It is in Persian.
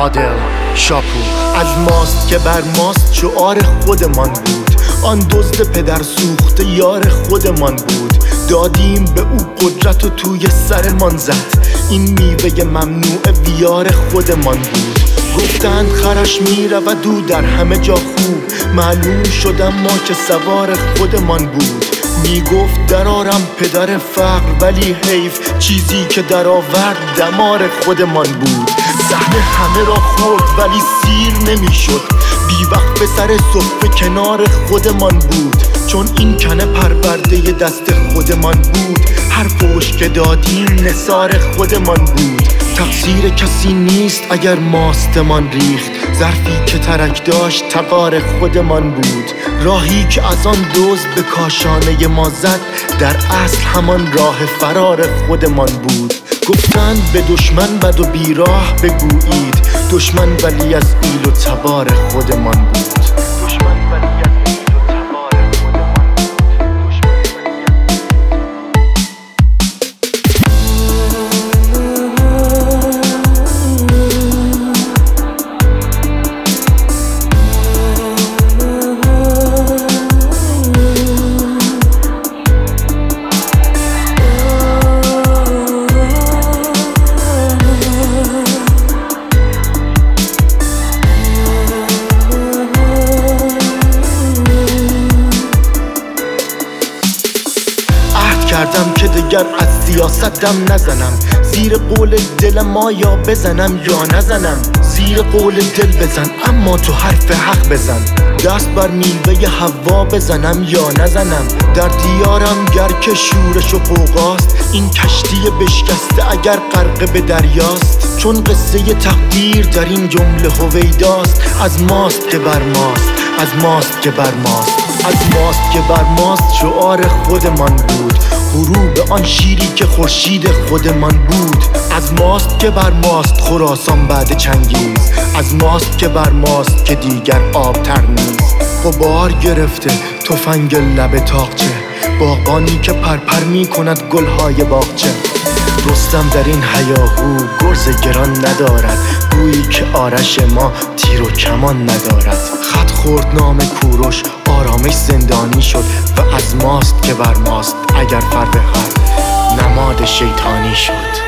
عادل شاپور. از ماست که بر ماست شعار خودمان بود، آن دزد پدر سوخته یار خودمان بود. دادیم به او قدرت و توی سرمان زد، این میوه ممنوع ویار خودمان بود. گفتند خرش میرود او در همه جا خوب، معلوم شد اما که سوار خودمان بود. میگفت درارم پدر فقر ولی حیف، چیزی که در آورد دمار خودمان بود. صحنه همه را خورد ولی سیر نمیشد، بی وقت به سر صفحه کنار خودمان بود. چون این کنه پرورده دست خودمان بود، هر فوش که دادیم نثار خودمان بود. تقصیر کسی نیست اگر ماستمان ریخت، ظرفی که ترک داشت تقار خودمان بود. راهی که از آن دزد به کاشانه ما زد، در اصل همان راه فرار خودمان بود. گفتند به دشمن بد و بیراه بگویید، دشمن ولی از ایل و تبار خودمان بود. کردم که دگر از سیاست دم نزنم، زیر قول دل ما یا بزنم یا نزنم. زیر قول دل بزن اما تو حرف حق بزن، دست بر میوه حوا بزنم یا نزنم. در دیارم گر که شورش و غوغاست، این کشتی بشکسته اگر غرق به دریاست. چون قصه تقدیر در این جمله هویداست، از ماست که بر ماست، از ماست که بر ماست، از ماست که بر ماست شعار خودمان بود. غروب آن شیری که خورشید خودمان بود. از ماست که بر ماست خراسان بعد چنگیز، از ماست که بر ماست که دیگر آبتر نیست. غبار گرفته تفنگ لب تاقچه، باغبانی که پرپر می کند گلهای باغچه. رستم در این هیاهو گرز گران ندارد، گویی که آرش ما تیر و کمان ندارد. خط خورد نام کوروش آرامش زندانی شد، و از ماست که بر ماست اگر فربه نماد شیطانی شد.